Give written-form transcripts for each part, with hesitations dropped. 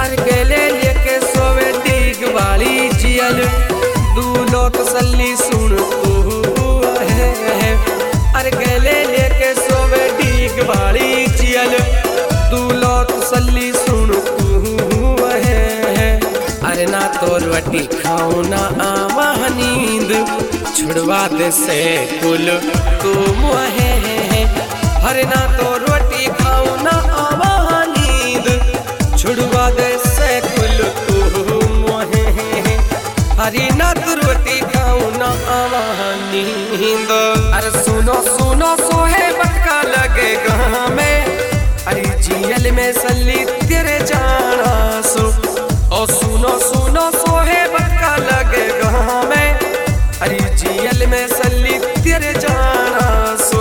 अरे गले लेके सोवे डीग वाली जियल दूलो तसल्ली सुन तू है। अरे गले लेके सोवे डीग वाली जियल दूलो तसल्ली सुन तू है। अरे ना तो रोटी खाऊं ना आवा नींद छुड़वा दे से कुल तू है। अरे ना तो रोटी खाऊं ना आवा नींद छुड़वा दे से कुल तू है। हरी ना तो रोटी खाऊं ना आवा नींद। अरे सुनो सुनो सोहे बक्का लगेगा में अरे जियल में सल्ली तेरे जाना सो। ओ सुनो सुनो सोहे बक्का लगेगा में अरे जियल में सल्ली तेरे जाना सो।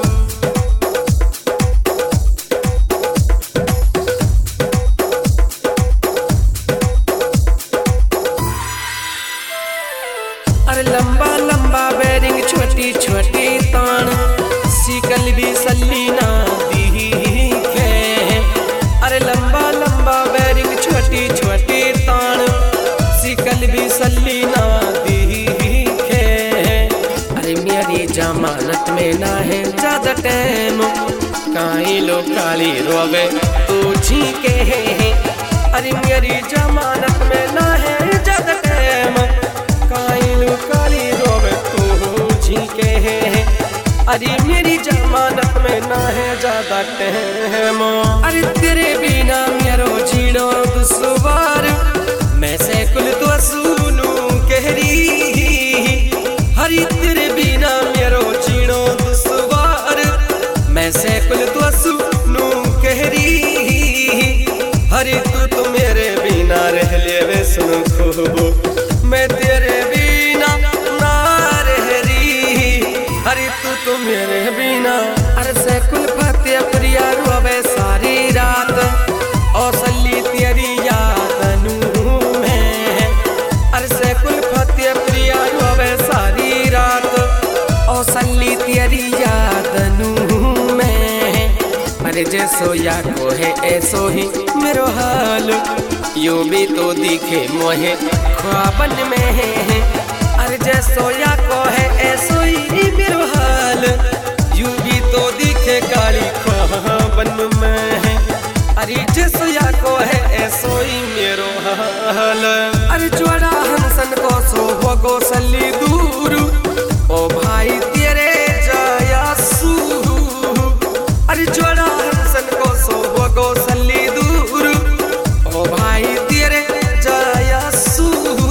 अरे लंबा लंबा बेरिंग छोटी छोटी तान सीकल भी सल्ली ना दिखे। अरे लंबा लंबा बेरिंग छोटी छोटी तान सीकल भी सल्ली ना दिखे। अरे मेरी जमानत में ना है ज्यादा टाइम काई लो काली रोवे तू झीके। अरे मेरी जमानत में ना है ज्यादा टाइम काली रोवे तू झीके। अरे मेरी जमानत में ना है ज्यादा टाइम। अरे तेरे बिना मेरो जीनो दुश्वार मैं से कुल तो सुनू कहरी। हरी तेरे बिना मेरो जीनो दुश्वार मैं से कुल तो सुनू कहरी। हरी तू तो मेरे बिना रह ले वे सुन खूब मैं तेरे बिना ना रह रही। अरे तू मेरे बिना। अरे से कुल फतेह प्रिया रोवे सारी रात और सल्ली तेरी याद नू है। अरे से कुल फतेह प्रिया रोवे सारी रात और सल्ली तेरी याद नू में। अरे जैसो या को है ऐसो ही मेरो हाल यो भी तो दिखे मोहे ख्वाबन में है। अरे जैसो या को है ऐसो ही मेरो हाल यू भी तो दिखे काली ख्वाबन में है। अरे जैसो या को है ऐसो ही मेरो हाल। अरे जोड़ा हंसन को सो हो गो सल्ली दूर ओ भाई तेरे जाया सू। अरे जोड़ा हंसन को सो हो गो सल्ली दूर ओ भाई तेरे जाया सू।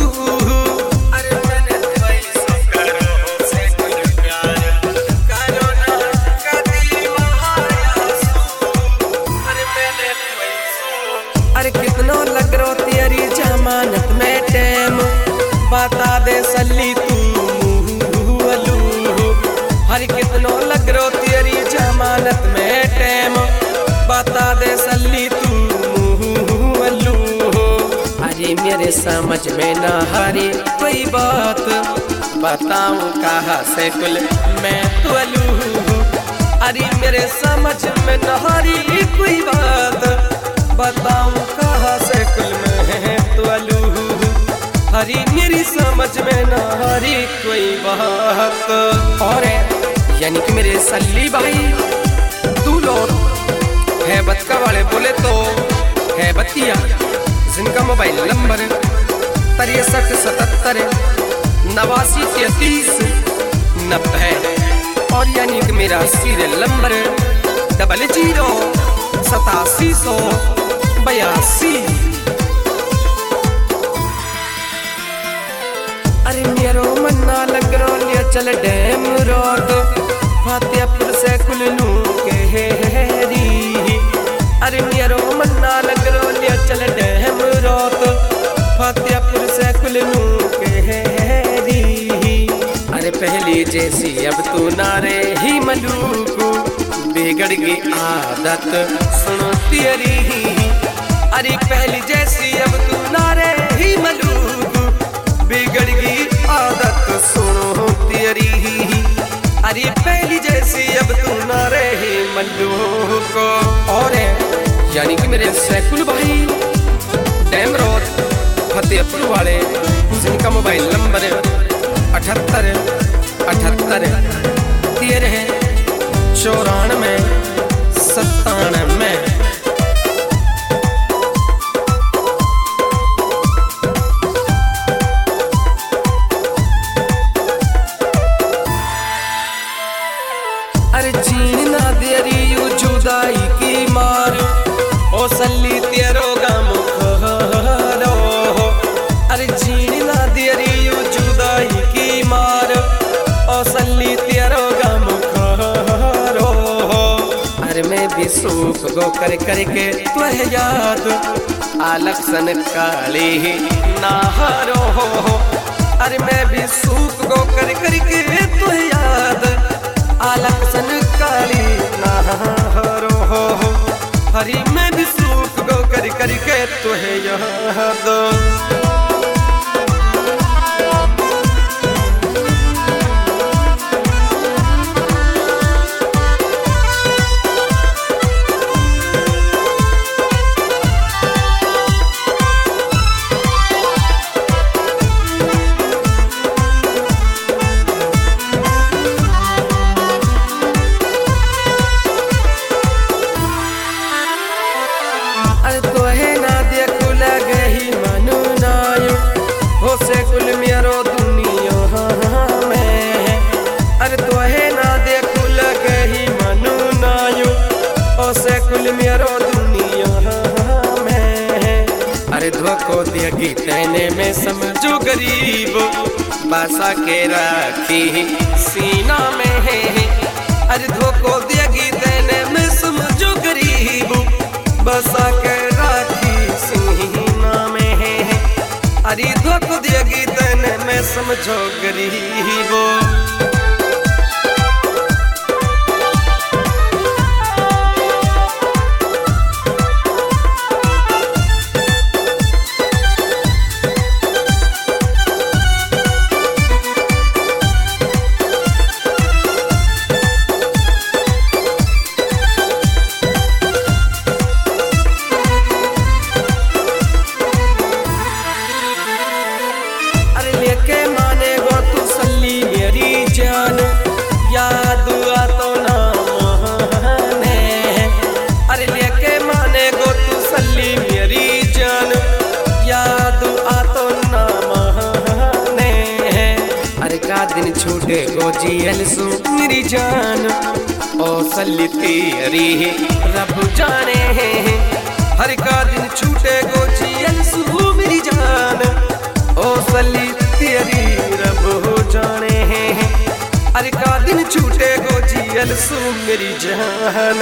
अरे मैंने पैसा करो से कोई प्यार करो ना कभी महाया सू। अरे मैंने पैसा। अरे कितनो लग रो तेरी जमानत में टाइम बता दे सल्ली तू अलू। अरे कितनो लग रो तेरी जमानत में टाइम बता दे सल्ली तू अलू। अरे मेरे समझ में ना हरी कोई बात बताऊं कहाँ से कुल मैं तुलू। अरे मेरे समझ में ना हरी कोई बात बताऊं कहाँ से कुल मैं तुलू। हरी मेरी समझ में ना हरी कोई बात। और यानी कि मेरे सल्ली भाई तू लोग है बचका वाले बोले तो है बतिया जिनका मोबाइल नंबर 63 77 89 33 90 और यानी कि मेरा सीरियल नंबर 00 87 82। अरे मेरो मन्ना लग रो लिया चल डैम रोड फतेहपुर से कुल्लू के हेरी। अरे मेरो मन्ना लग रो लिया चल डैम रोड फतेहपुर से कुल्लू के हेरी। अरे पहली जैसी अब तू ना रे ही मलूकू बिगड़ गई आदत सुनो तेरी। अरे पहली जैसी अब तू ना रे ही मलूकू बिगड़ गई आदत सुनो तेरी। अरे पहली जैसी अब तू ना रही मल्लू को। और यानी कि मेरे सैकुल भाई देवपुर वाले जिनका मोबाइल नंबर 78 78 13 94 97। अरे जीन ना देरी यू जुदाई की मार ओ सल्ली तेरो गम खरो। अरे जीन ना देरी यू जुदाई की मार ओ सल्ली तेरो गम खरो। अरे मैं भी सूख गो कर करके तुहे याद आलक्सन काली नाहरो। अरे मैं भी सूख गो कर करके तुहे याद आलक्सन काली नाहरो। हरी में भी सूख गो कर करके तुहे याद। कुल मेरो दुनिया में अरे तोहे ना देखू लगे ही मनु नायु ओ से कुल मेरो दुनिया में। अरे धोखो देगी तेने में समझो गरीब बासा के राखी सीना में है। अरे धोखो देगी तेने में समझो गरीब बासा के राखी सीना में है। अरे धोखो देगी तेने में समझो गरीबो। के माने गो तू सल्ली मेरी जान याद तो ना माने। अरे लेके माने गो तू सल्ली मेरी जान याद तो ना माने। अरे का दिन छूटे गो जियल सु मेरी जान ओ सल्ली तेरी रब जाने। हर का दिन छूटे गो जियल सु मेरी जान ओ सल्ली तेरी रब हो जाने हैं। अरे का दिन छूटे गो जियल सु मेरी जान।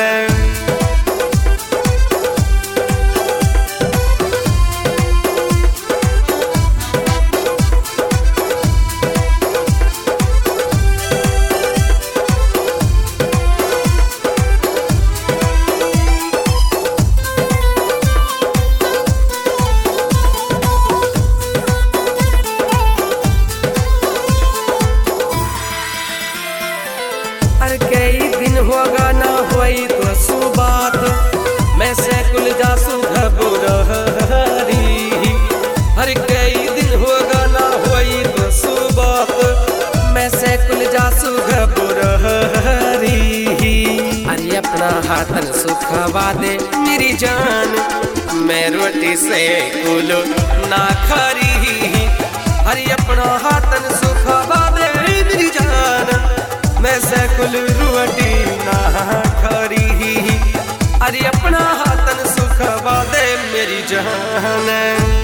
कई दिन होगा ना हुई तो सुबात मैं से कुल जासू घबरारी। हर कई दिन होगा ना हुई तो सुबात मैं से कुल जासू घबरारी। अरे अपना हाथन सुखवा दे मेरी जान मैं रोटी से कुल ना खरी। अरे अपना हाथन सुखवा दे मेरी जान मैं से कुल रोटी ना खरी। अरे अपना हाथन सुखवा दे मेरी जान।